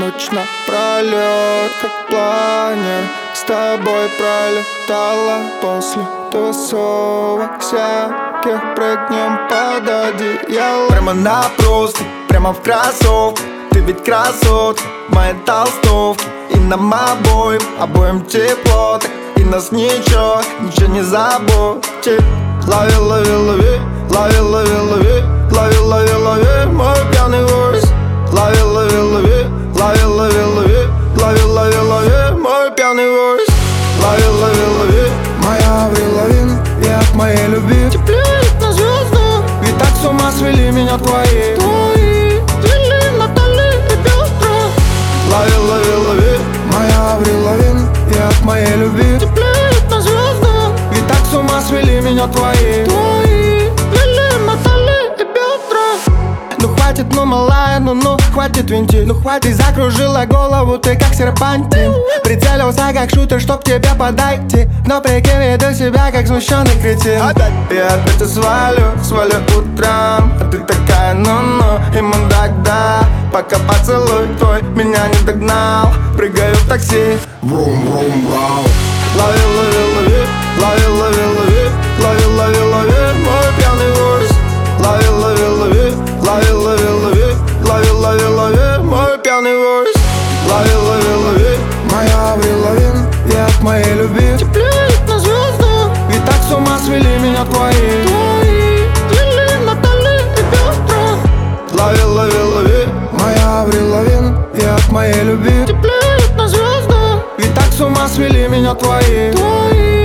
ночь напролет, как планер. С тобой пролетала после тусовок всяких. Прыгнем под одеяло. Прямо на простынь, прямо в кроссовке. Ты ведь красотка в моей толстовке. И нам обоим тепло так. И нас ничего не заботит. Лови, лови, лови, лови, лови, лови, лови, лови, лови мой пьяный войс. Лови, лови, лови, лови, лови, лови, лови, лови, лови мой пьяный войс. Лови, лови, лови, моя Аврил Лавин. И от моей любви теплеет на звезду. Ведь так с ума свели меня твои Вилли, Натали и Петра. Лови, лови, лови, моя Аврил Лавин. И от моей любви теплеет на звезду. Ведь так с ума свели меня твои Вилли, Натали и Петра. Ну хватит, ну малая, ну хватит винти. Ну хватит, ты закружила голову, ты как серпантин. Прицелился как шутер, чтоб к тебе подойти. Но прикинь, веду себя как смущенный кретин. Я опять свалю утром. А ты такая, ну-ну, ему тогда. Пока поцелуй твой меня не догнал. Прыгаю в такси. Врум-врум-врум. Лови, лови, лови, лови, лови, лови, лови, лови, лови мой пьяный войс. Лови, лови, лови, лови, лови, лови, лови, лови, лови мой пьяный войс. Лови, лови, лови, моя Аврил Лавин. И от моей любви теплеет на звезду. Ведь так с ума свели меня твои Вилли, Натали и Петра. Лови, лови, лови, моя Аврил Лавин. И от моей любви теплеет на звезду. Ведь так с ума свели меня твои